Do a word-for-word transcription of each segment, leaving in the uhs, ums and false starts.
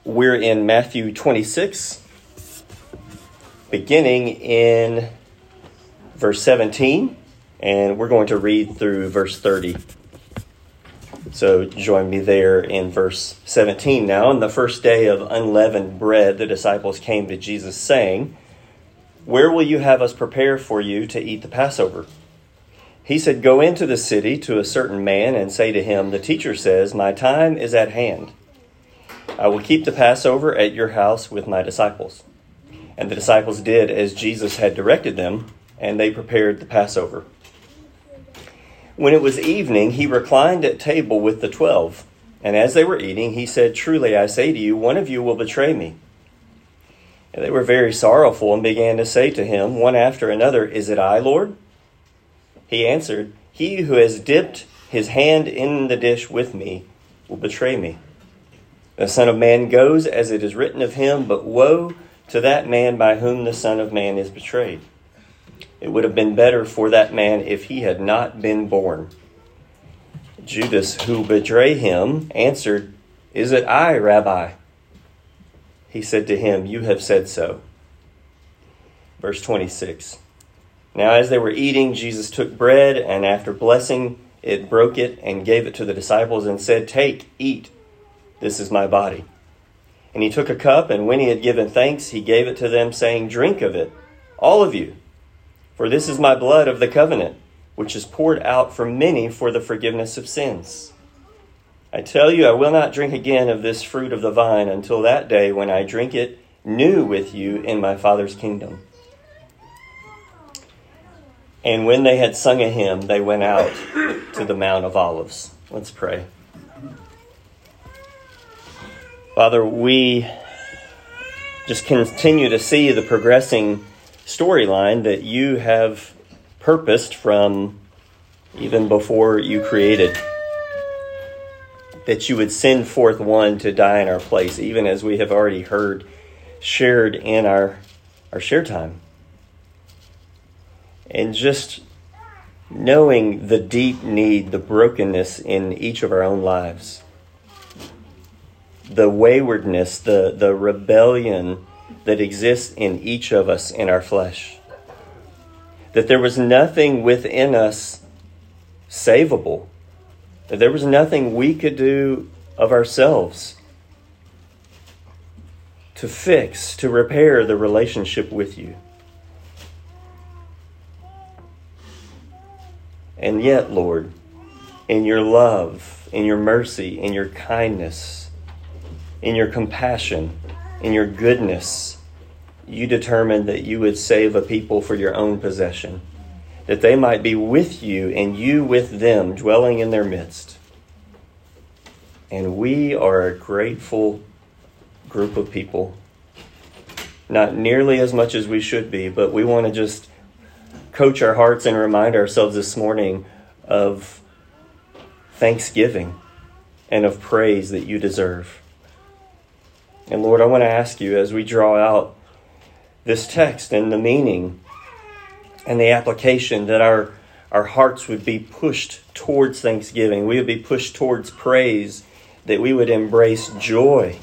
We're in Matthew twenty-six, beginning in verse seventeen, and we're going to read through verse thirty. So join me there in verse seventeen. Now, on the first day of unleavened bread, the disciples came to Jesus saying, "Where will you have us prepare for you to eat the Passover?" He said, "Go into the city to a certain man and say to him, 'The teacher says, my time is at hand. I will keep the Passover at your house with my disciples.' And the disciples did as Jesus had directed them, and they prepared the Passover. When it was evening, he reclined at table with the twelve. And as they were eating, he said, 'Truly I say to you, one of you will betray me.' And they were very sorrowful and began to say to him, one after another, 'Is it I, Lord?' He answered, 'He who has dipped his hand in the dish with me will betray me. The Son of Man goes as it is written of him, but woe to that man by whom the Son of Man is betrayed. It would have been better for that man if he had not been born.' Judas, who will betray him, answered, 'Is it I, Rabbi?' He said to him, 'You have said so.'" Verse twenty-six. Now as they were eating, Jesus took bread, and after blessing it, broke it, and gave it to the disciples, and said, 'Take, eat. This is my body.' And he took a cup, and when he had given thanks, he gave it to them, saying, 'Drink of it, all of you. For this is my blood of the covenant, which is poured out for many for the forgiveness of sins. I tell you, I will not drink again of this fruit of the vine until that day when I drink it new with you in my Father's kingdom.' And when they had sung a hymn, they went out to the Mount of Olives." Let's pray. Father, we just continue to see the progressing storyline that you have purposed from even before you created. That you would send forth one to die in our place, even as we have already heard shared in our, our share time. And just knowing the deep need, the brokenness in each of our own lives. The waywardness, the, the rebellion that exists in each of us in our flesh. That there was nothing within us savable. That there was nothing we could do of ourselves to fix, to repair the relationship with you. And yet, Lord, in your love, in your mercy, in your kindness, in your compassion, in your goodness, you determined that you would save a people for your own possession, that they might be with you and you with them, dwelling in their midst. And we are a grateful group of people, not nearly as much as we should be, but we want to just coach our hearts and remind ourselves this morning of thanksgiving and of praise that you deserve. And Lord, I want to ask you, as we draw out this text and the meaning and the application, that our, our hearts would be pushed towards thanksgiving. We would be pushed towards praise, that we would embrace joy.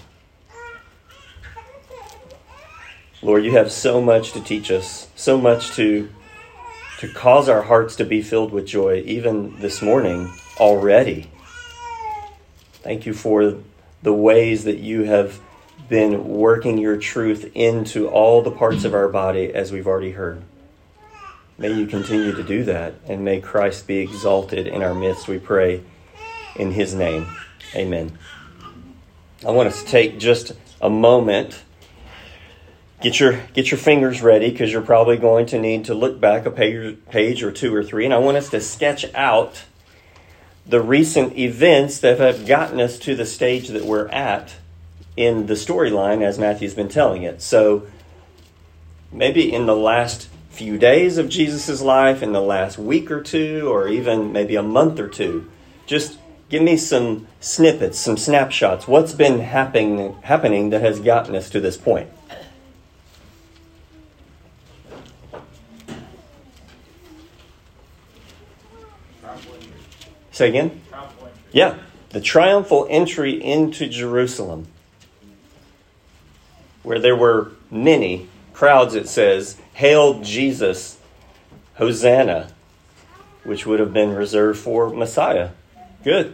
Lord, you have so much to teach us, so much to to cause our hearts to be filled with joy, even this morning already. Thank you for the ways that you have been working your truth into all the parts of our body, as we've already heard. May you continue to do that, and may Christ be exalted in our midst, we pray in his name. Amen. I want us to take just a moment. Get your get your fingers ready, because you're probably going to need to look back a page, page or two or three. And I want us to sketch out the recent events that have gotten us to the stage that we're at in the storyline as Matthew's been telling it. So maybe in the last few days of Jesus' life, in the last week or two, or even maybe a month or two, just give me some snippets, some snapshots. What's been happening, happening that has gotten us to this point? Say again? Yeah, the triumphal entry into Jerusalem. where there were many crowds, it says, hailed Jesus, Hosanna, which would have been reserved for Messiah. Good.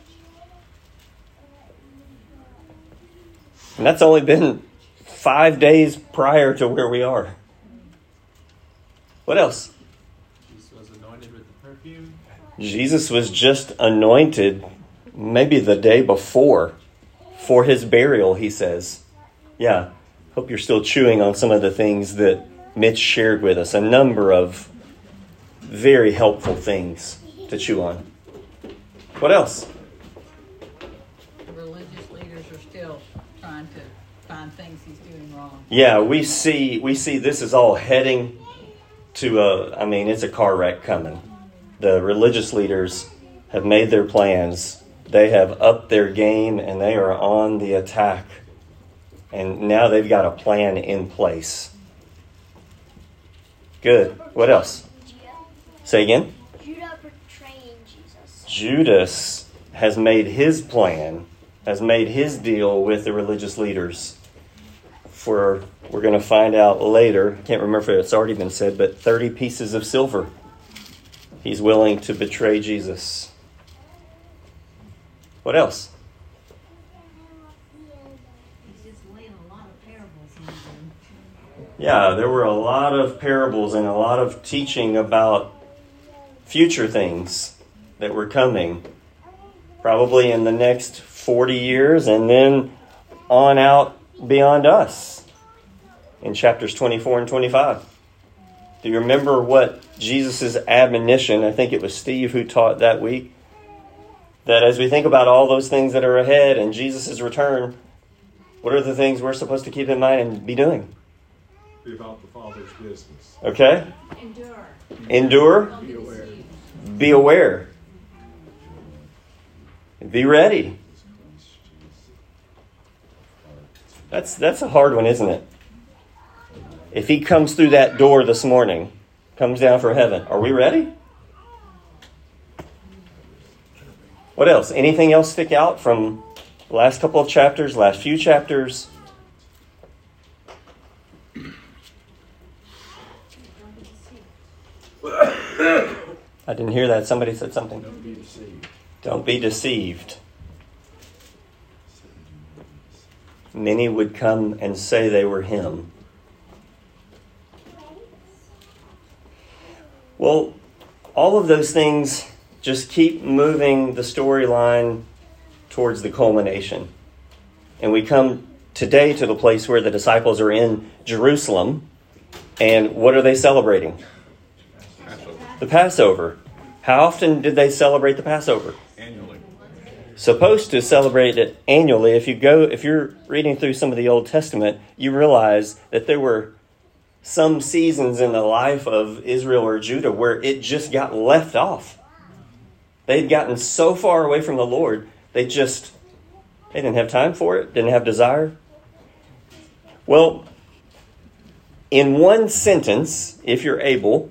And that's only been five days prior to where we are. What else? Jesus was anointed with the perfume. Jesus was just anointed maybe the day before for his burial, he says. Yeah, hope you're still chewing on some of the things that Mitch shared with us. A number of very helpful things to chew on. What else? The religious leaders are still trying to find things he's doing wrong. Yeah, we see we see this is all heading to a, I mean, it's a car wreck coming. The religious leaders have made their plans. They have upped their game and they are on the attack. And now they've got a plan in place. Good. What else? Say again? Judah betraying Jesus. Judas has made his plan, has made his deal with the religious leaders. For, we're going to find out later, I can't remember if it's already been said, but thirty pieces of silver. He's willing to betray Jesus. What else? He's just laying a lot of parables in them. Yeah, there were a lot of parables and a lot of teaching about future things that were coming. Probably in the next forty years and then on out beyond us. In chapters twenty-four and twenty-five. Do you remember what Jesus' admonition, I think it was Steve who taught that week, that as we think about all those things that are ahead and Jesus' return, what are the things we're supposed to keep in mind and be doing? Be about the Father's business. Okay? Endure. Endure. Don't be aware. deceived. Be aware. Be ready. That's that's a hard one, isn't it? If he comes through that door this morning, comes down from heaven, are we ready? What else? Anything else stick out from the last couple of chapters, last few chapters? I didn't hear that. Somebody said something. Don't be deceived. Don't be deceived. Many would come and say they were him. Well, all of those things just keep moving the storyline towards the culmination. And we come today to the place where the disciples are in Jerusalem. And what are they celebrating? Passover. The Passover. How often did they celebrate the Passover? Annually. Supposed to celebrate it annually. If you go, if you're reading through some of the Old Testament, you realize that there were some seasons in the life of Israel or Judah where it just got left off. They'd gotten so far away from the Lord, they just, they didn't have time for it, didn't have desire. Well, in one sentence, if you're able,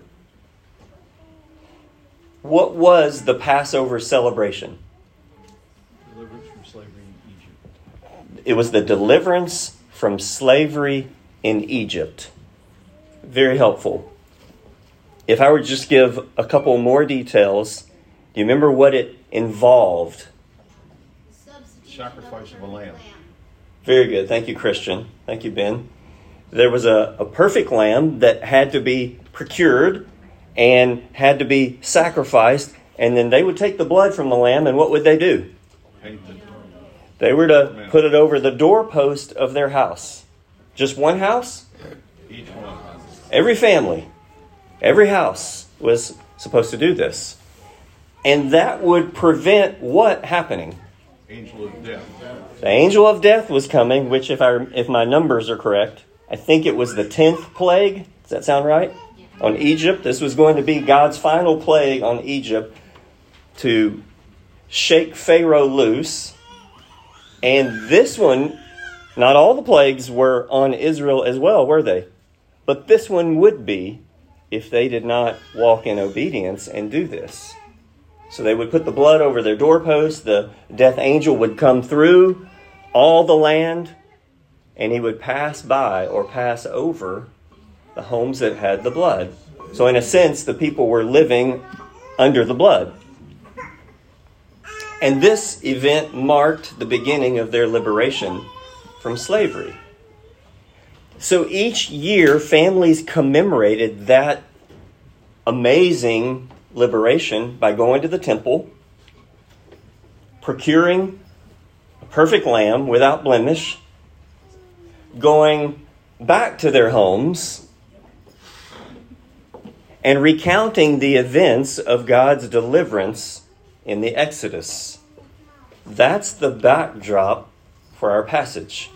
what was the Passover celebration? Deliverance from slavery in Egypt. It was the deliverance from slavery in Egypt. Very helpful. If I were to just give a couple more details, do you remember what it involved? Sacrifice of a lamb. Very good. Thank you, Christian. Thank you, Ben. There was a, a perfect lamb that had to be procured and had to be sacrificed. And then they would take the blood from the lamb, and what would they do? Paint the They were to put it over the doorpost of their house. Just one house? each one. Every family, every house was supposed to do this. And that would prevent what happening? Angel of death. The angel of death was coming, which if I if my numbers are correct, I think it was the tenth plague. Does that sound right? On Egypt. This was going to be God's final plague on Egypt to shake Pharaoh loose. And this one, not all the plagues were on Israel as well, were they? But this one would be if they did not walk in obedience and do this. So they would put the blood over their doorpost. The death angel would come through all the land and he would pass by or pass over the homes that had the blood. So in a sense, the people were living under the blood. And this event marked the beginning of their liberation from slavery. So each year, families commemorated that amazing liberation by going to the temple, procuring a perfect lamb without blemish, going back to their homes, and recounting the events of God's deliverance in the Exodus. That's the backdrop for our passage.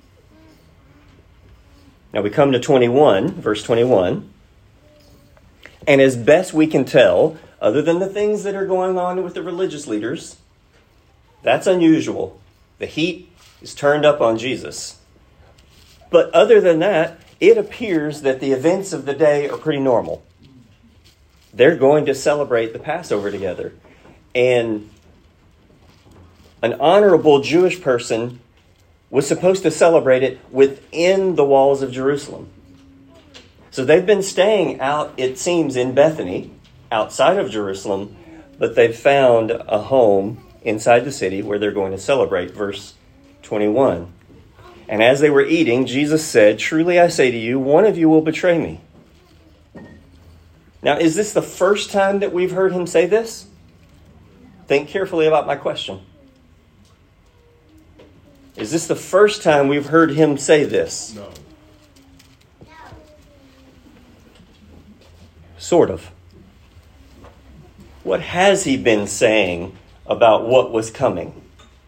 Now we come to twenty-one, verse twenty-one. And as best we can tell, other than the things that are going on with the religious leaders, that's unusual. The heat is turned up on Jesus. But other than that, it appears that the events of the day are pretty normal. They're going to celebrate the Passover together. And an honorable Jewish person was supposed to celebrate it within the walls of Jerusalem. So they've been staying out, it seems, in Bethany, outside of Jerusalem, but they've found a home inside the city where they're going to celebrate. Verse twenty-one. And as they were eating, Jesus said, "Truly I say to you, one of you will betray me." Now, is this the first time that we've heard him say this? Think carefully about my question. Is this the first time we've heard him say this? No. Sort of. What has he been saying about what was coming?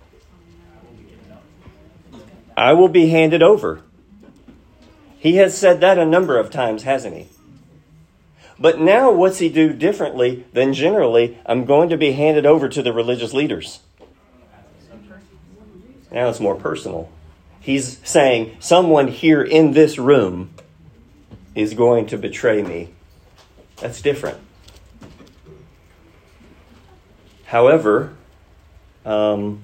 I will be handed over. He has said that a number of times, hasn't he? But now what's he do differently than generally, I'm going to be handed over to the religious leaders? Now it's more personal. He's saying someone here in this room is going to betray me. That's different. However, um,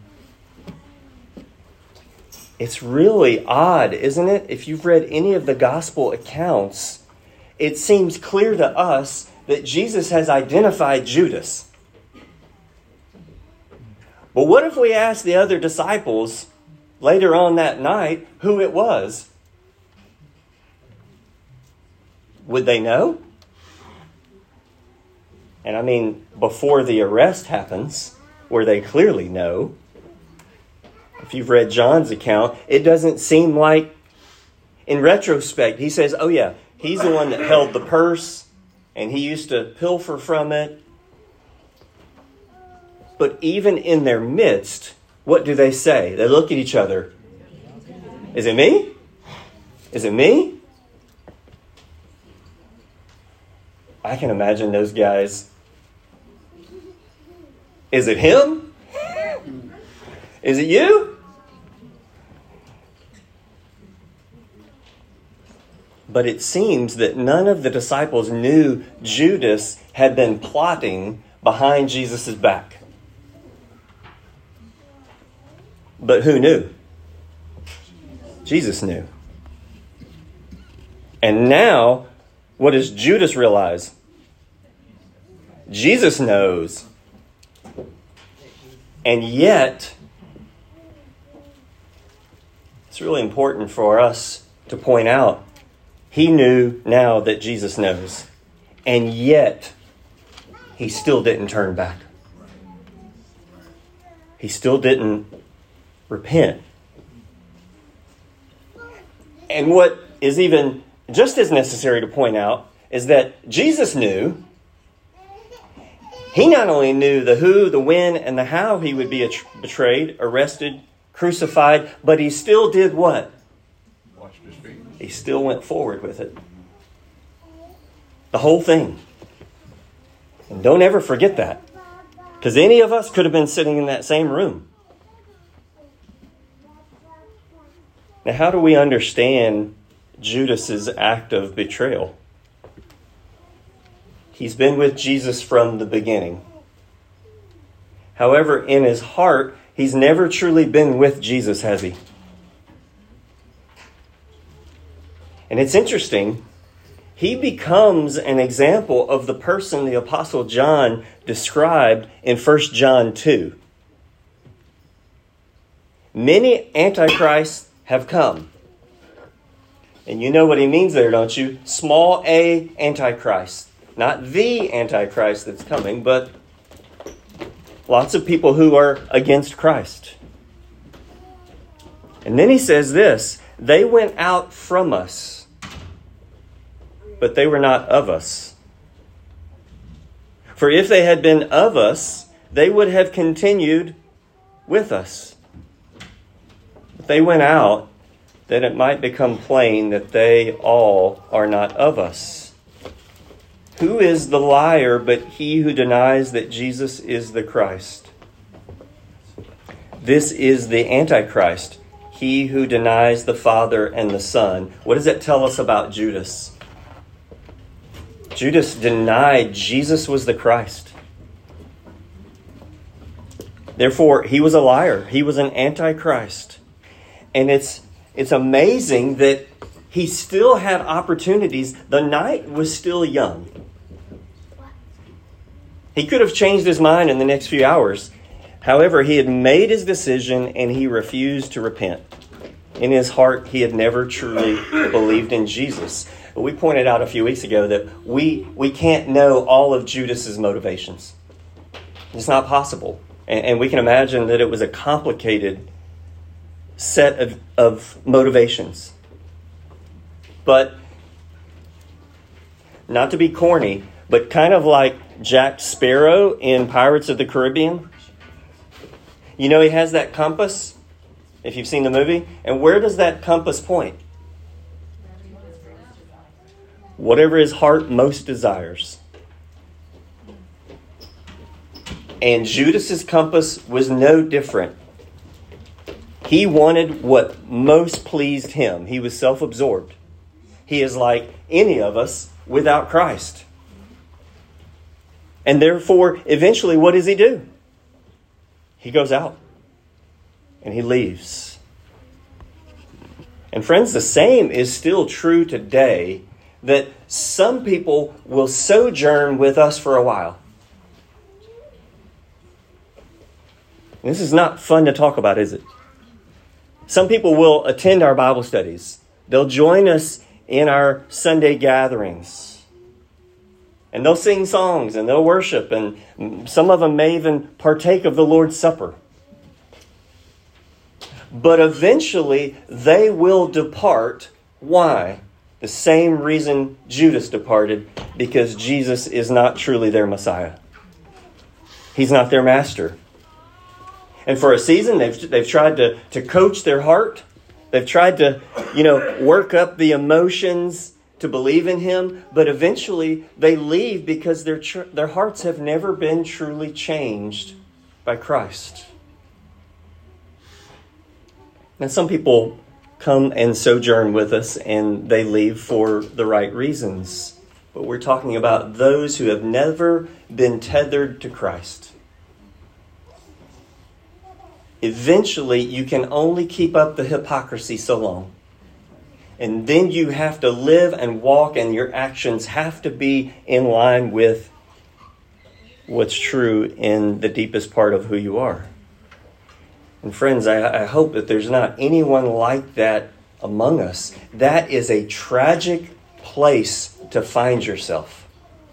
it's really odd, isn't it? If you've read any of the gospel accounts, it seems clear to us that Jesus has identified Judas. But what if we ask the other disciples later on that night who it was? Would they know? And I mean, before the arrest happens, where they clearly know. If you've read John's account, it doesn't seem like, in retrospect, he says, oh yeah, he's the one that held the purse and he used to pilfer from it. But even in their midst, what do they say? They look at each other. Is it me? Is it me? I can imagine those guys. Is it him? Is it you? But it seems that none of the disciples knew Judas had been plotting behind Jesus' back. But who knew? Jesus knew. And now, what does Judas realize? Jesus knows. And yet, it's really important for us to point out, he knew now that Jesus knows. And yet, he still didn't turn back. He still didn't repent. And what is even just as necessary to point out is that Jesus knew. He not only knew the who, the when, and the how he would be betrayed, arrested, crucified, but he still did what? Washed his feet. He still went forward with it. The whole thing. And don't ever forget that. Because any of us could have been sitting in that same room. Now, how do we understand Judas's act of betrayal? He's been with Jesus from the beginning. However, in his heart, he's never truly been with Jesus, has he? And it's interesting. He becomes an example of the person the Apostle John described in First John two. Many antichrists have come. And you know what he means there, don't you? Small a antichrist. Not the antichrist that's coming, but lots of people who are against Christ. And then he says this, they went out from us, but they were not of us. For if they had been of us, they would have continued with us. But they went out that it might become plain that they all are not of us. Who is the liar but he who denies that Jesus is the Christ? This is the Antichrist, he who denies the Father and the Son. What does that tell us about Judas? Judas denied Jesus was the Christ. Therefore, he was a liar. He was an Antichrist. And it's it's amazing that he still had opportunities. The night was still young. He could have changed his mind in the next few hours. However, he had made his decision and he refused to repent. In his heart, he had never truly believed in Jesus. But we pointed out a few weeks ago that we, we can't know all of Judas's motivations. It's not possible. And, and we can imagine that it was a complicated set of, of motivations. But, not to be corny, but kind of like Jack Sparrow in Pirates of the Caribbean. You know, he has that compass, if you've seen the movie. And where does that compass point? Whatever his heart most desires. And Judas's compass was no different. He wanted what most pleased him. He was self-absorbed. He is like any of us without Christ. And therefore, eventually, what does he do? He goes out and he leaves. And friends, the same is still true today, that some people will sojourn with us for a while. This is not fun to talk about, is it? Some people will attend our Bible studies. They'll join us in our Sunday gatherings. And they'll sing songs and they'll worship. And some of them may even partake of the Lord's Supper. But eventually they will depart. Why? The same reason Judas departed. Because Jesus is not truly their Messiah. He's not their master. And for a season, they've they've tried to, to coach their heart. They've tried to, you know, work up the emotions to believe in him. But eventually they leave because their tr- their hearts have never been truly changed by Christ. Now, some people come and sojourn with us and they leave for the right reasons. But we're talking about those who have never been tethered to Christ. Eventually, you can only keep up the hypocrisy so long. And then you have to live and walk, and your actions have to be in line with what's true in the deepest part of who you are. And friends, I, I hope that there's not anyone like that among us. That is a tragic place to find yourself.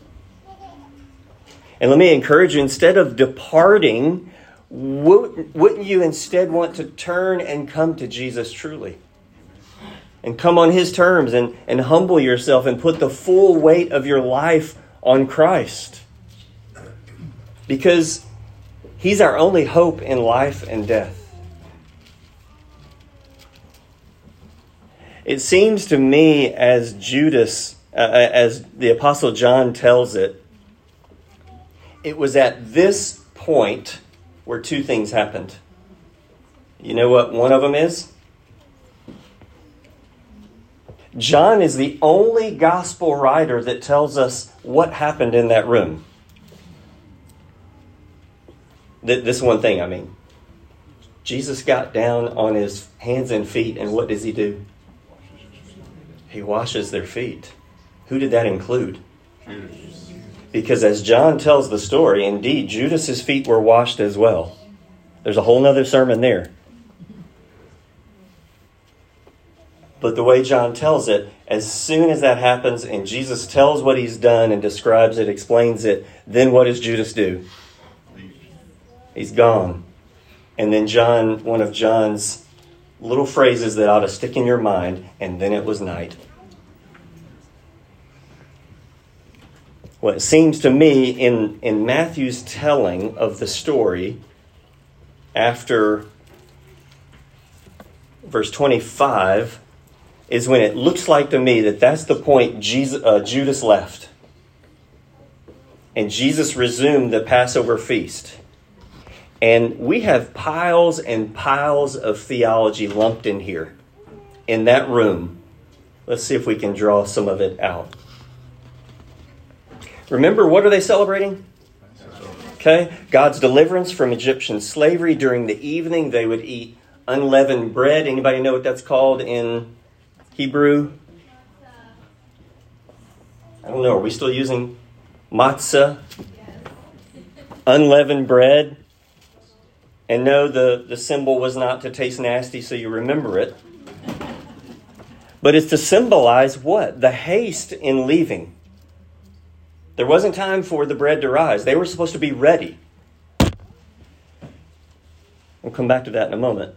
And let me encourage you, instead of departing, wouldn't you instead want to turn and come to Jesus truly? And come on his terms and, and humble yourself and put the full weight of your life on Christ. Because he's our only hope in life and death. It seems to me, as Judas, uh, as the Apostle John tells it, it was at this point where two things happened. You know what one of them is? John is the only gospel writer that tells us what happened in that room. Th- this one thing, I mean. Jesus got down on his hands and feet, and what does he do? He washes their feet. Who did that include? Judas. Because as John tells the story, indeed, Judas's feet were washed as well. There's a whole nother sermon there. But the way John tells it, as soon as that happens and Jesus tells what he's done and describes it, explains it, then what does Judas do? He's gone. And then John, one of John's little phrases that ought to stick in your mind, and then it was night. Well, it seems to me in, in Matthew's telling of the story, after verse twenty-five, is when it looks like to me that that's the point Jesus, uh, Judas left. And Jesus resumed the Passover feast. And we have piles and piles of theology lumped in here, in that room. Let's see if we can draw some of it out. Remember, what are they celebrating? Okay, God's deliverance from Egyptian slavery. During the evening, they would eat unleavened bread. Anybody know what that's called in Hebrew? I don't know. Are we still using matzah? Unleavened bread. And no, the, the symbol was not to taste nasty, so you remember it. But it's to symbolize what? The haste in leaving. There wasn't time for the bread to rise. They were supposed to be ready. We'll come back to that in a moment.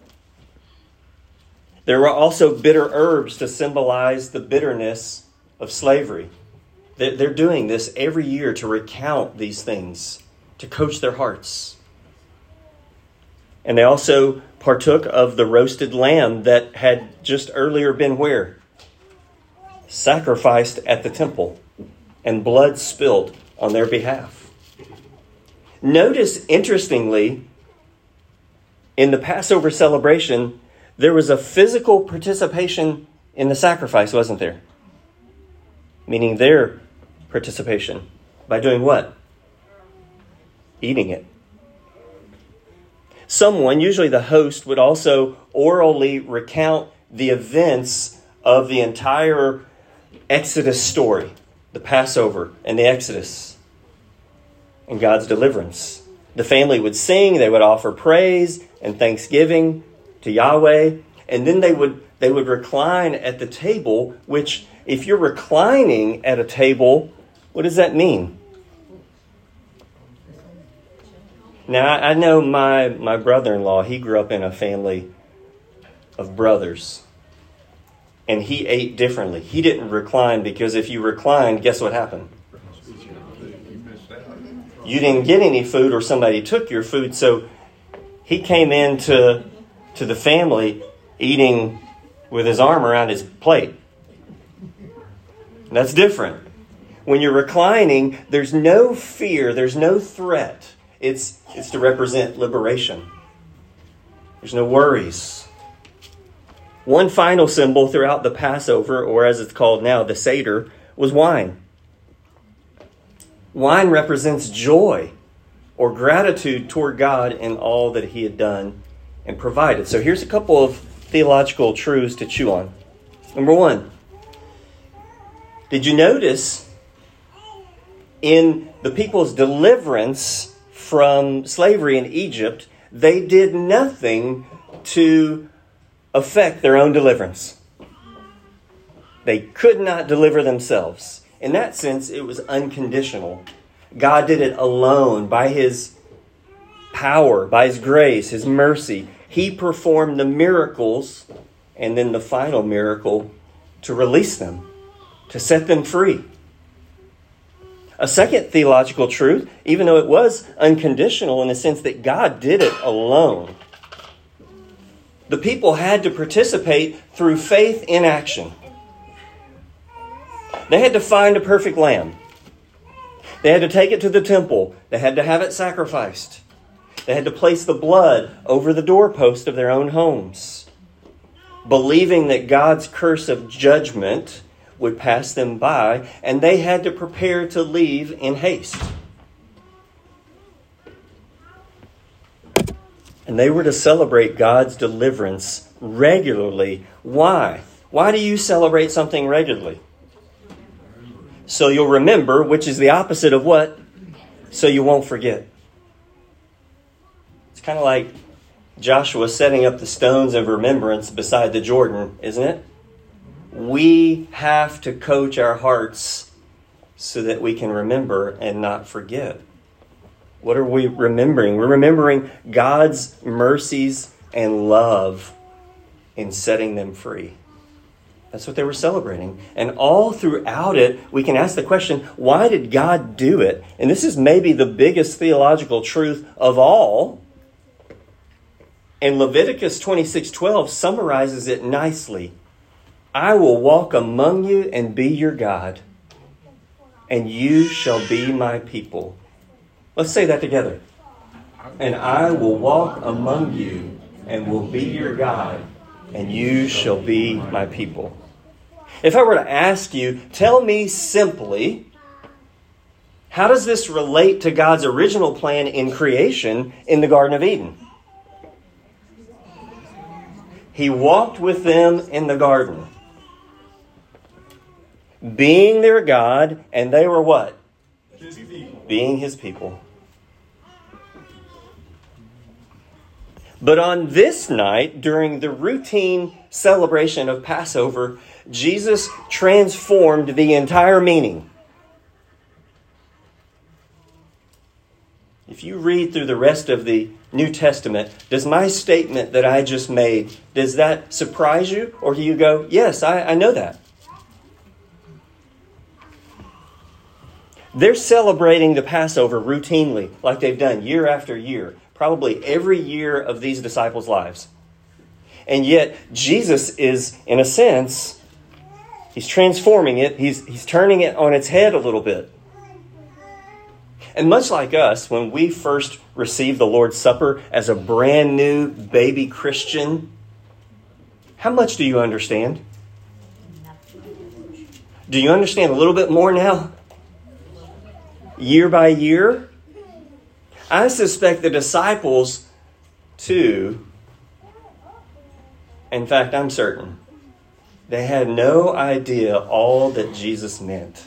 There were also bitter herbs to symbolize the bitterness of slavery. They're doing this every year to recount these things, to coach their hearts. And they also partook of the roasted lamb that had just earlier been where? Sacrificed at the temple and blood spilled on their behalf. Notice, interestingly, in the Passover celebration, there was a physical participation in the sacrifice, wasn't there? Meaning their participation. By doing what? Eating it. Someone, usually the host, would also orally recount the events of the entire Exodus story, the Passover and the Exodus and God's deliverance. The family would sing, they would offer praise and thanksgiving to Yahweh, and then they would they would recline at the table, which if you're reclining at a table, what does that mean? Now, I know my, my brother-in-law, he grew up in a family of brothers. And he ate differently. He didn't recline because if you reclined, guess what happened? You didn't get any food or somebody took your food. So he came into to the family eating with his arm around his plate. That's different. When you're reclining, there's no fear, there's no threat. It's, it's to represent liberation. There's no worries. One final symbol throughout the Passover, or as it's called now, the Seder, was wine. Wine represents joy or gratitude toward God in all that he had done and provided. So here's a couple of theological truths to chew on. Number one, did you notice in the people's deliverance from slavery in Egypt, they did nothing to affect their own deliverance? They could not deliver themselves. In that sense, it was unconditional. God did it alone by his power, by his grace, his mercy. He performed the miracles and then the final miracle to release them, to set them free. A second theological truth, even though it was unconditional in the sense that God did it alone, the people had to participate through faith in action. They had to find a perfect lamb. They had to take it to the temple. They had to have it sacrificed. They had to place the blood over the doorpost of their own homes, believing that God's curse of judgment would pass them by, and they had to prepare to leave in haste. And they were to celebrate God's deliverance regularly. Why? Why do you celebrate something regularly? So you'll remember, which is the opposite of what? So you won't forget. It's kind of like Joshua setting up the stones of remembrance beside the Jordan, isn't it? We have to coach our hearts so that we can remember and not forget. What are we remembering? We're remembering God's mercies and love in setting them free. That's what they were celebrating. And all throughout it, we can ask the question, why did God do it? And this is maybe the biggest theological truth of all. And Leviticus twenty-six twelve summarizes it nicely. I will walk among you and be your God, and you shall be my people. Let's say that together. And I will walk among you and will be your God, and you shall be my people. If I were to ask you, tell me simply, how does this relate to God's original plan in creation in the Garden of Eden? He walked with them in the garden, being their God, and they were what? His people. Being his people. But on this night, during the routine celebration of Passover, Jesus transformed the entire meaning. If you read through the rest of the New Testament, does my statement that I just made, does that surprise you? Or do you go, yes, I, I know that? They're celebrating the Passover routinely, like they've done year after year, probably every year of these disciples' lives. And yet, Jesus is, in a sense, he's transforming it. He's, he's turning it on its head a little bit. And much like us, when we first received the Lord's Supper as a brand new baby Christian, how much do you understand? Do you understand a little bit more now? Year by year? I suspect the disciples, too, in fact, I'm certain, they had no idea all that Jesus meant.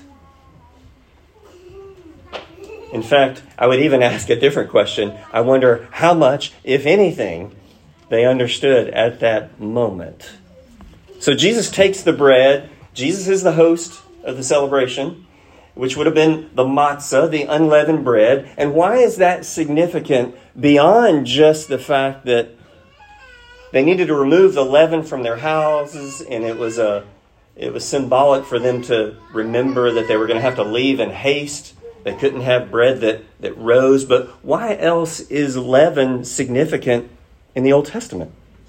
In fact, I would even ask a different question. I wonder how much, if anything, they understood at that moment. So Jesus takes the bread. Jesus is the host of the celebration, which would have been the matzah, the unleavened bread. And why is that significant beyond just the fact that they needed to remove the leaven from their houses, and it was a, it was symbolic for them to remember that they were going to have to leave in haste. They couldn't have bread that, that rose. But why else is leaven significant in the Old Testament?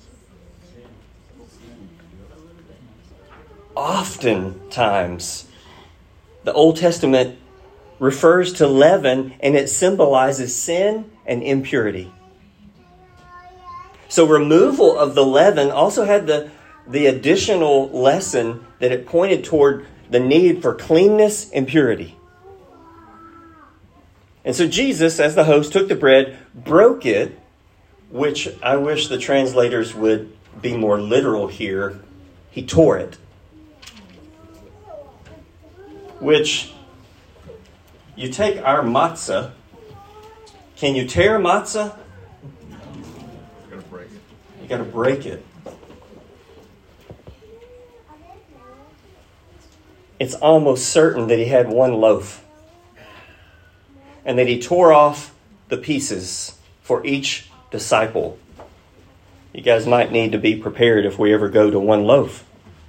Oftentimes, the Old Testament refers to leaven, and it symbolizes sin and impurity. So removal of the leaven also had the, the additional lesson that it pointed toward the need for cleanness and purity. And so Jesus, as the host, took the bread, broke it, which I wish the translators would be more literal here. He tore it. Which, you take our matzah. Can you tear matzah? You gotta break it. You got to break it. It's almost certain that he had one loaf, and that he tore off the pieces for each disciple. You guys might need to be prepared if we ever go to one loaf.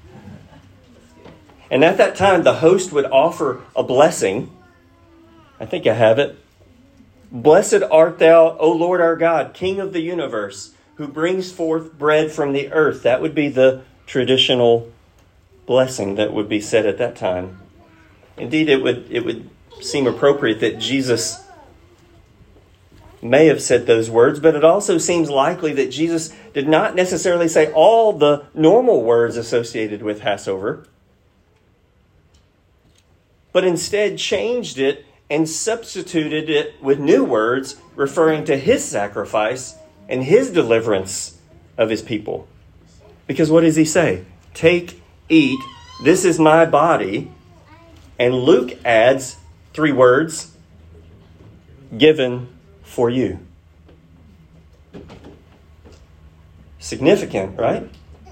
And at that time, the host would offer a blessing. I think I have it. Blessed art thou, O Lord our God, King of the universe, who brings forth bread from the earth. That would be the traditional blessing that would be said at that time. Indeed, it would it would seem appropriate that Jesus may have said those words, but it also seems likely that Jesus did not necessarily say all the normal words associated with Passover, but instead changed it and substituted it with new words referring to his sacrifice and his deliverance of his people. Because what does he say? Take, eat, this is my body. And Luke adds three words, given for you. Significant, right?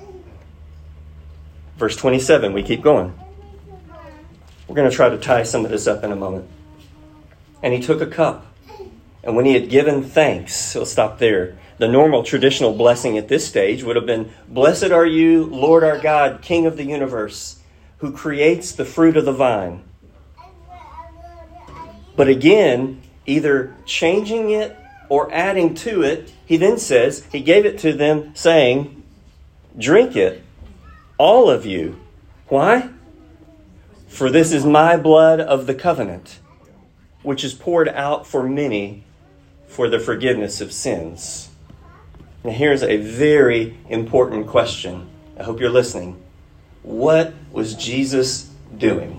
Verse twenty-seven, we keep going. We're going to try to tie some of this up in a moment. And he took a cup. And when he had given thanks, he'll stop there. The normal traditional blessing at this stage would have been, blessed are you, Lord our God, King of the universe, who creates the fruit of the vine. But again, either changing it or adding to it, he then says, he gave it to them saying, drink it, all of you. Why? For this is my blood of the covenant, which is poured out for many for the forgiveness of sins. Now here's a very important question. I hope you're listening. What was Jesus doing?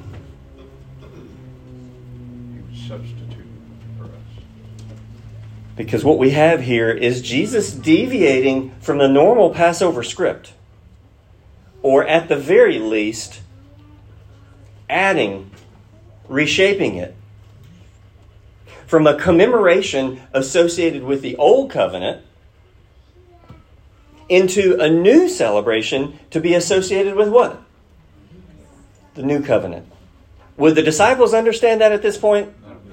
He was substitute for us. Because what we have here is Jesus deviating from the normal Passover script. Or at the very least, adding, reshaping it. From a commemoration associated with the Old Covenant into a new celebration to be associated with what? The New Covenant. Would the disciples understand that at this point?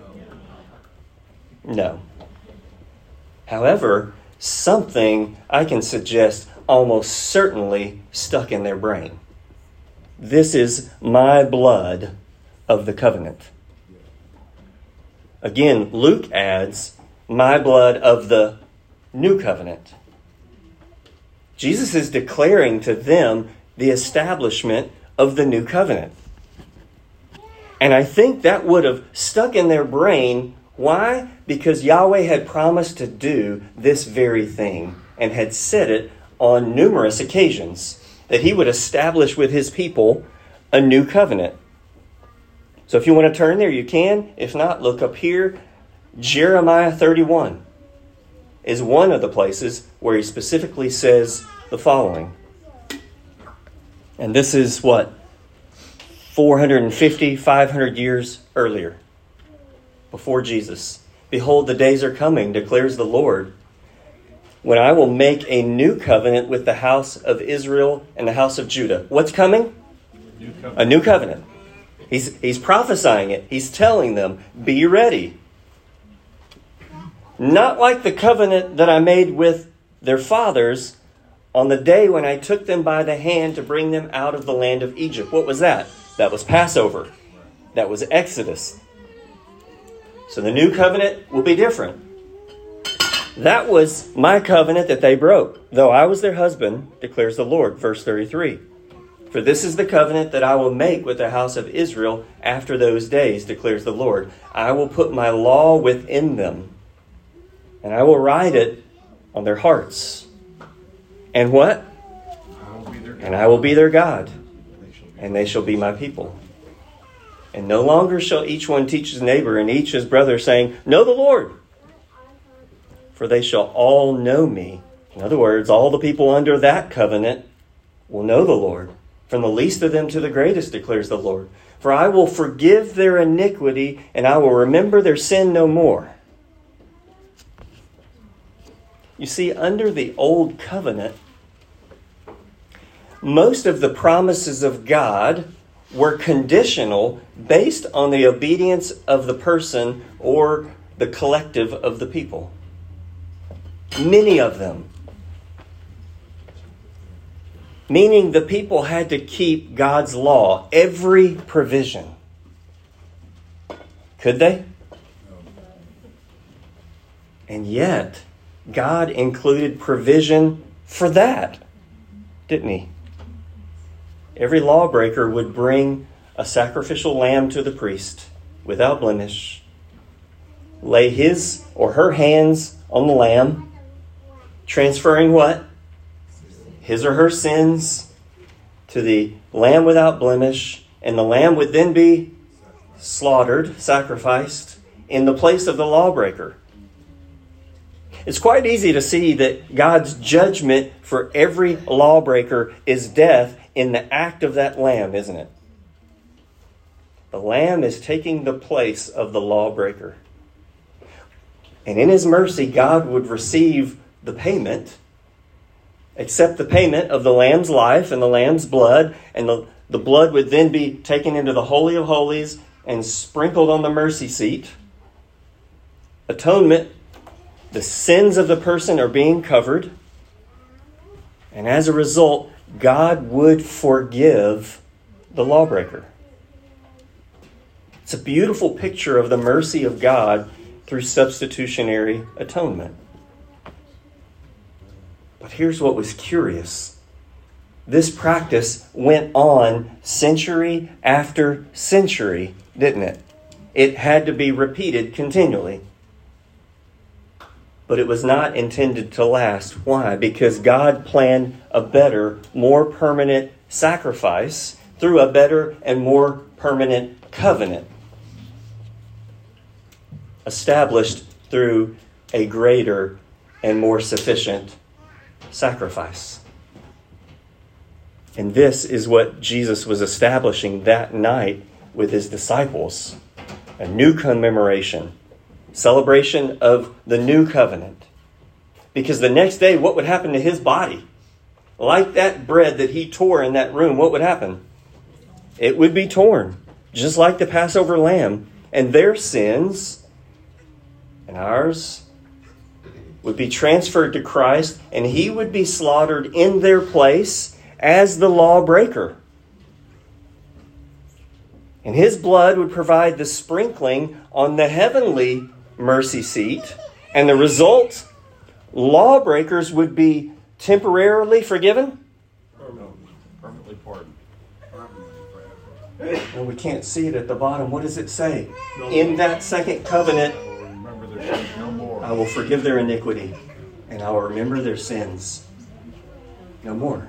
No. However, something I can suggest almost certainly stuck in their brain. This is my blood of the covenant. Again, Luke adds, my blood of the new covenant. Jesus is declaring to them the establishment of the new covenant. And I think that would have stuck in their brain. Why? Because Yahweh had promised to do this very thing and had said it on numerous occasions, that he would establish with his people a new covenant. So if you want to turn there, you can. If not, look up here. Jeremiah thirty-one is one of the places where he specifically says the following. And this is what? four hundred fifty, five hundred years earlier, before Jesus. Behold, the days are coming, declares the Lord, when I will make a new covenant with the house of Israel and the house of Judah. What's coming? New covenant. A new covenant. He's, he's prophesying it. He's telling them, be ready. Not like the covenant that I made with their fathers on the day when I took them by the hand to bring them out of the land of Egypt. What was that? That was Passover. That was Exodus. So the new covenant will be different. That was my covenant that they broke, though I was their husband, declares the Lord. Verse thirty-three. For this is the covenant that I will make with the house of Israel after those days, declares the Lord. I will put my law within them, and I will write it on their hearts. And what? I will be their God. And I will be their God, and they shall be my people. And no longer shall each one teach his neighbor and each his brother, saying, know the Lord. For they shall all know me. In other words, all the people under that covenant will know the Lord. From the least of them to the greatest, declares the Lord. For I will forgive their iniquity, and I will remember their sin no more. You see, under the old covenant, most of the promises of God were conditional based on the obedience of the person or the collective of the people. Many of them. Meaning the people had to keep God's law, every provision. Could they? And yet, God included provision for that, didn't he? Every lawbreaker would bring a sacrificial lamb to the priest without blemish, lay his or her hands on the lamb, transferring what? His or her sins to the lamb without blemish, and the lamb would then be slaughtered, sacrificed, in the place of the lawbreaker. It's quite easy to see that God's judgment for every lawbreaker is death in the act of that lamb, isn't it? The lamb is taking the place of the lawbreaker. And in his mercy, God would receive the payment, accept the payment of the lamb's life and the lamb's blood, and the, the blood would then be taken into the Holy of Holies and sprinkled on the mercy seat. Atonement, the sins of the person are being covered. And as a result, God would forgive the lawbreaker. It's a beautiful picture of the mercy of God through substitutionary atonement. But here's what was curious. This practice went on century after century, didn't it? It had to be repeated continually. But it was not intended to last. Why? Because God planned a better, more permanent sacrifice through a better and more permanent covenant, established through a greater and more sufficient sacrifice. And this is what Jesus was establishing that night with his disciples. A new commemoration, celebration of the new covenant. Because the next day, what would happen to his body? Like that bread that he tore in that room, what would happen? It would be torn, just like the Passover lamb. And their sins and ours would be transferred to Christ, and he would be slaughtered in their place as the lawbreaker. And his blood would provide the sprinkling on the heavenly mercy seat. And the result, lawbreakers would be temporarily forgiven. Permanently pardoned. Well, we can't see it at the bottom. What does it say? In that second covenant, Remember their sins no more. I will forgive their iniquity, and I will remember their sins no more.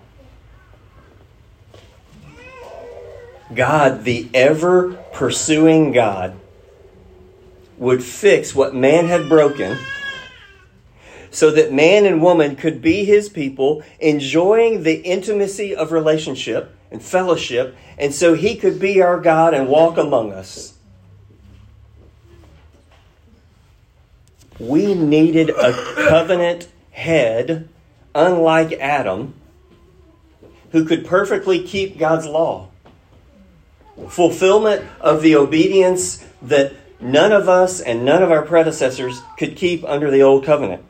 God, the ever-pursuing God, would fix what man had broken so that man and woman could be his people, enjoying the intimacy of relationship and fellowship, and so he could be our God and walk among us. We needed a covenant head, unlike Adam, who could perfectly keep God's law. Fulfillment of the obedience that none of us and none of our predecessors could keep under the old covenant.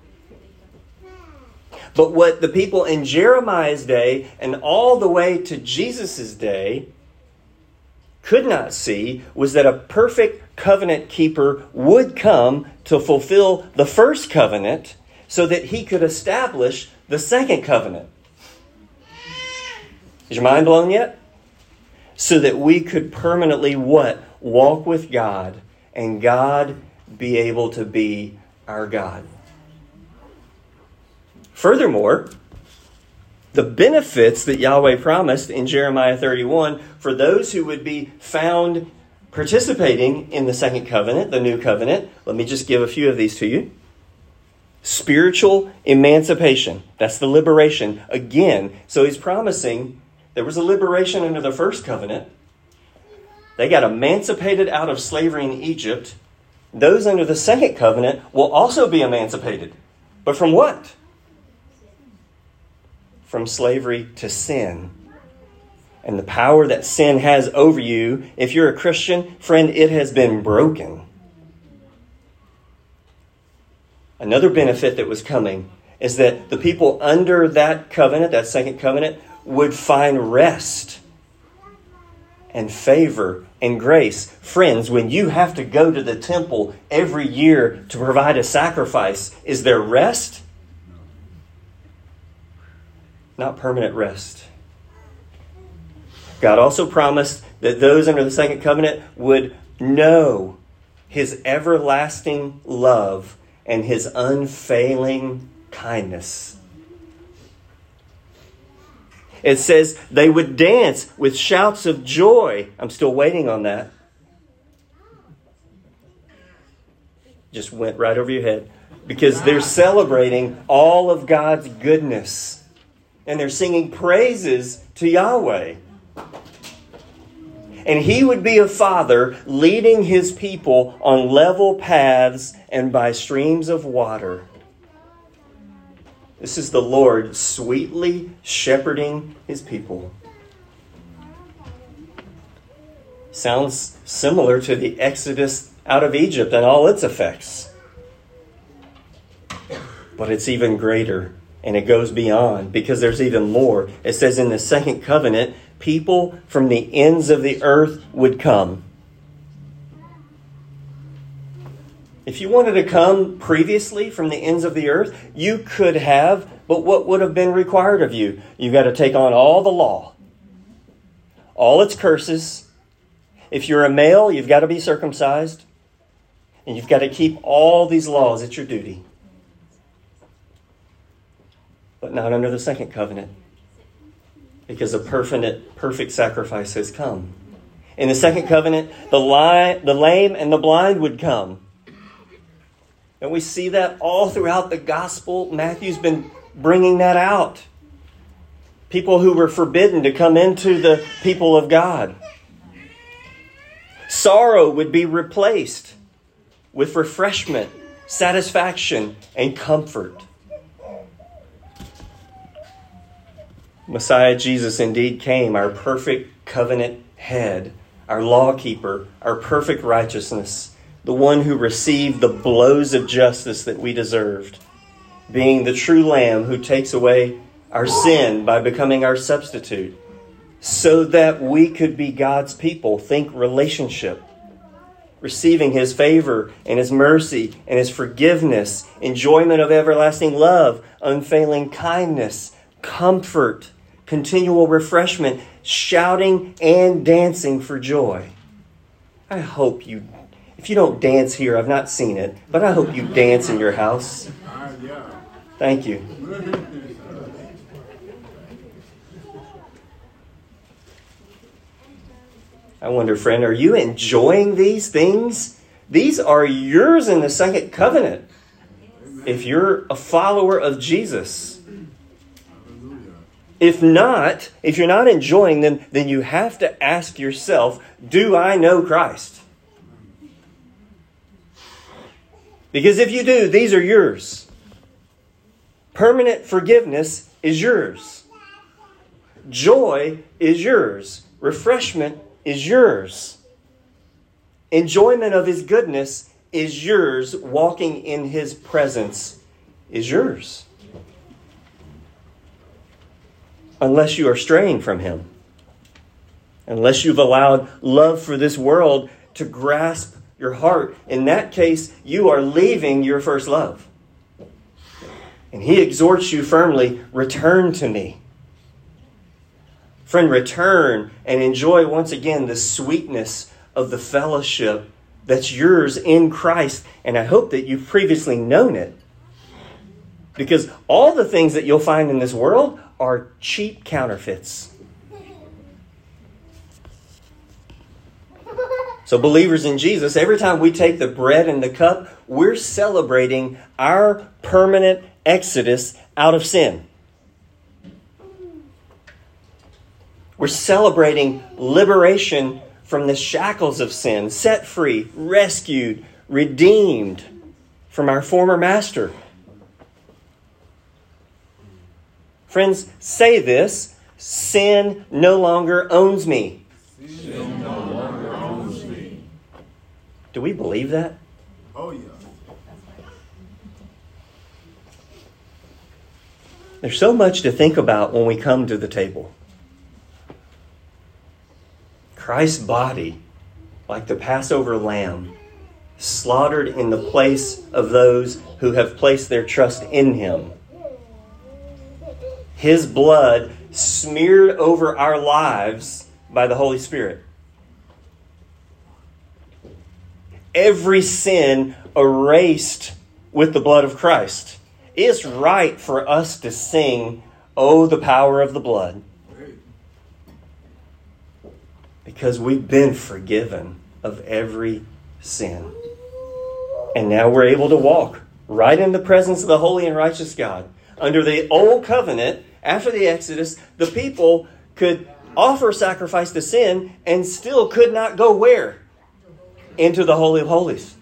But what the people in Jeremiah's day and all the way to Jesus' day could not see was that a perfect covenant keeper would come to fulfill the first covenant so that he could establish the second covenant. Is your mind blown yet? So that we could permanently what? Walk with God and God be able to be our God. Furthermore, the benefits that Yahweh promised in Jeremiah thirty-one for those who would be found participating in the second covenant, the new covenant. Let me just give a few of these to you. Spiritual emancipation. That's the liberation. Again, so he's promising there was a liberation under the first covenant. They got emancipated out of slavery in Egypt. Those under the second covenant will also be emancipated. But from what? From slavery to sin. And the power that sin has over you, if you're a Christian, friend, it has been broken. Another benefit that was coming is that the people under that covenant, that second covenant, would find rest and favor and grace. Friends, when you have to go to the temple every year to provide a sacrifice, is there rest? Not permanent rest. God also promised that those under the second covenant would know his everlasting love and his unfailing kindness. It says they would dance with shouts of joy. I'm still waiting on that. Just went right over your head. Because they're celebrating all of God's goodness. and they're singing praises to Yahweh. And he would be a father leading his people on level paths and by streams of water. This is the Lord sweetly shepherding his people. Sounds similar to the Exodus out of Egypt and all its effects. But it's even greater, and it goes beyond, because there's even more. It says in the second covenant, people from the ends of the earth would come. If you wanted to come previously from the ends of the earth, you could have, but what would have been required of you? You've got to take on all the law, all its curses. If you're a male, you've got to be circumcised, and you've got to keep all these laws. It's your duty. But not under the second covenant, because a perfect, perfect sacrifice has come. In the second covenant, the, li- the lame and the blind would come. And we see that all throughout the gospel. Matthew's been bringing that out. People who were forbidden to come into the people of God. Sorrow would be replaced with refreshment, satisfaction, and comfort. Messiah Jesus indeed came, our perfect covenant head, our lawkeeper, our perfect righteousness, the one who received the blows of justice that we deserved, being the true Lamb who takes away our sin by becoming our substitute, so that we could be God's people. Think relationship. Receiving his favor and his mercy and his forgiveness, enjoyment of everlasting love, unfailing kindness, comfort, continual refreshment, shouting and dancing for joy. I hope you, if you don't dance here, I've not seen it, but I hope you dance in your house. Thank you. I wonder, friend, are you enjoying these things? These are yours in the second covenant. If you're a follower of Jesus. If not, if you're not enjoying them, then you have to ask yourself, do I know Christ? Because if you do, these are yours. Permanent forgiveness is yours. Joy is yours. Refreshment is yours. Enjoyment of his goodness is yours. Walking in his presence is yours. Unless you are straying from him. Unless you've allowed love for this world to grasp your heart. In that case, you are leaving your first love. And he exhorts you firmly, return to me. Friend, return and enjoy once again the sweetness of the fellowship that's yours in Christ. And I hope that you've previously known it. Because all the things that you'll find in this world are cheap counterfeits. So believers in Jesus, every time we take the bread and the cup, we're celebrating our permanent exodus out of sin. We're celebrating liberation from the shackles of sin, set free, rescued, redeemed from our former master. Friends, say this: sin no longer owns me. Sin no longer owns me. Do we believe that? Oh, yeah. There's so much to think about when we come to the table. Christ's body, like the Passover lamb, slaughtered in the place of those who have placed their trust in him. His blood smeared over our lives by the Holy Spirit. Every sin erased with the blood of Christ. It's right for us to sing, "Oh, the power of the blood." Because we've been forgiven of every sin. And now we're able to walk right in the presence of the holy and righteous God. Under the old covenant, after the Exodus, the people could offer sacrifice to sin and still could not go where? Into the Holy of Holies.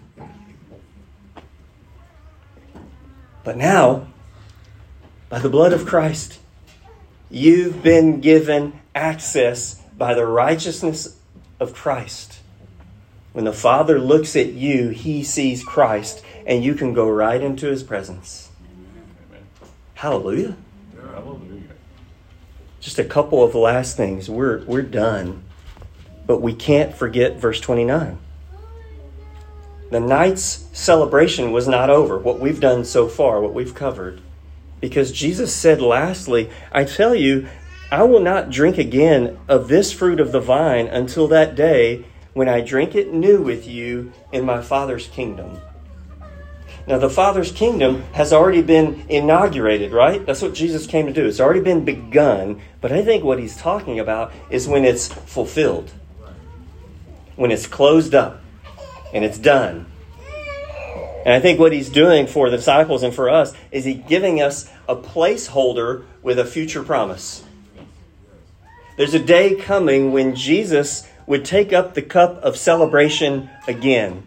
But now, by the blood of Christ, you've been given access by the righteousness of Christ. When the Father looks at you, He sees Christ, and you can go right into His presence. Amen. Hallelujah. Hallelujah. Just a couple of last things. We're, we're done. But we can't forget verse twenty-nine. The night's celebration was not over. What we've done so far, what we've covered. Because Jesus said lastly, I tell you, I will not drink again of this fruit of the vine until that day when I drink it new with you in my Father's kingdom. Now, the Father's kingdom has already been inaugurated, right? That's what Jesus came to do. It's already been begun. But I think what He's talking about is when it's fulfilled. When it's closed up and it's done. And I think what He's doing for the disciples and for us is He's giving us a placeholder with a future promise. There's a day coming when Jesus would take up the cup of celebration again.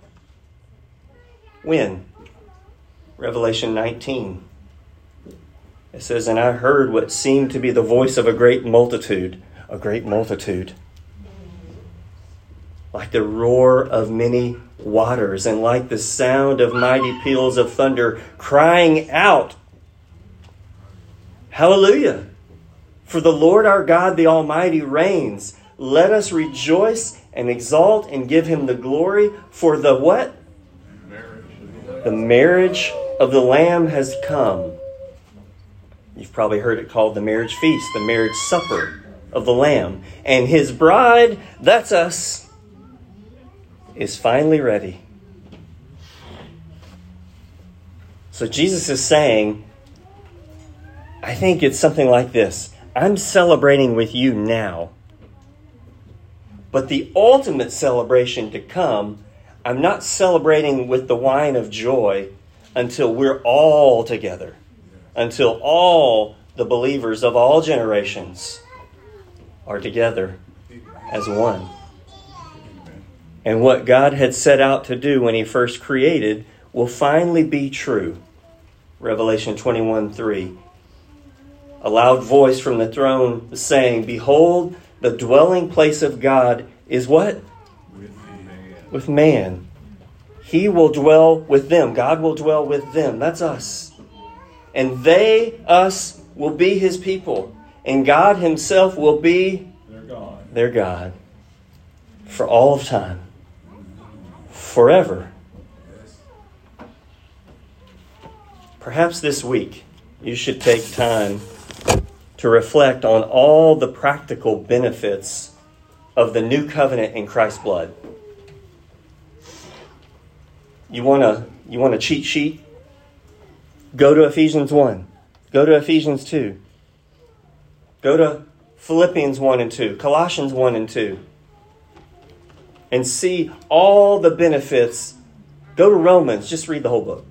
When? Revelation nineteen. It says, and I heard what seemed to be the voice of a great multitude. A great multitude. Like the roar of many waters and like the sound of mighty peals of thunder, crying out, Hallelujah! For the Lord our God, the Almighty, reigns. Let us rejoice and exalt and give Him the glory. For the what? Marriage. The marriage of the Lamb has come. You've probably heard it called the marriage feast, the marriage supper of the Lamb. And His bride, that's us, is finally ready. So Jesus is saying, I think it's something like this. I'm celebrating with you now. But the ultimate celebration to come, I'm not celebrating with the wine of joy until we're all together. Until all the believers of all generations are together as one. And what God had set out to do when He first created will finally be true. Revelation twenty-one three. A loud voice from the throne saying, Behold, the dwelling place of God is what? With man. With man. He will dwell with them. God will dwell with them. That's us. And they, us, will be His people. And God Himself will be Their God. their God. For all of time. Forever. Perhaps this week you should take time to reflect on all the practical benefits of the new covenant in Christ's blood. You want a you want a cheat sheet? Go to Ephesians one. Go to Ephesians two. Go to Philippians one and two. Colossians one and two. And see all the benefits. Go to Romans. Just read the whole book.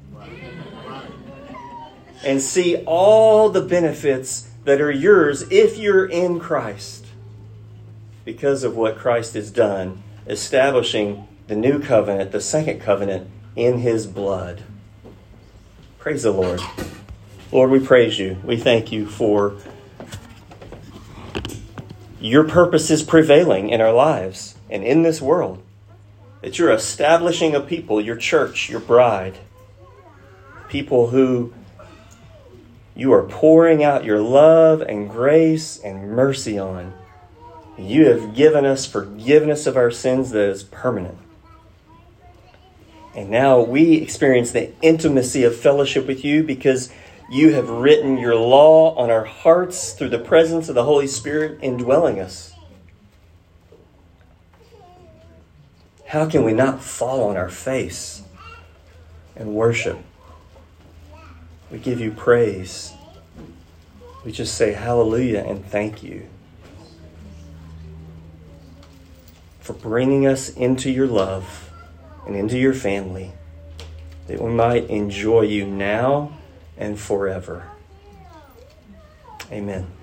And see all the benefits that are yours if you're in Christ. Because of what Christ has done, establishing the new covenant, the second covenant, in His blood. Praise the Lord. Lord, we praise You. We thank You for Your purposes prevailing in our lives and in this world. That You're establishing a people, Your church, Your bride. People who You are pouring out Your love and grace and mercy on. You have given us forgiveness of our sins that is permanent. And now we experience the intimacy of fellowship with You because You have written Your law on our hearts through the presence of the Holy Spirit indwelling us. How can we not fall on our face and worship? We give You praise. We just say hallelujah and thank You for bringing us into Your love and into Your family, that we might enjoy You now and forever. Amen.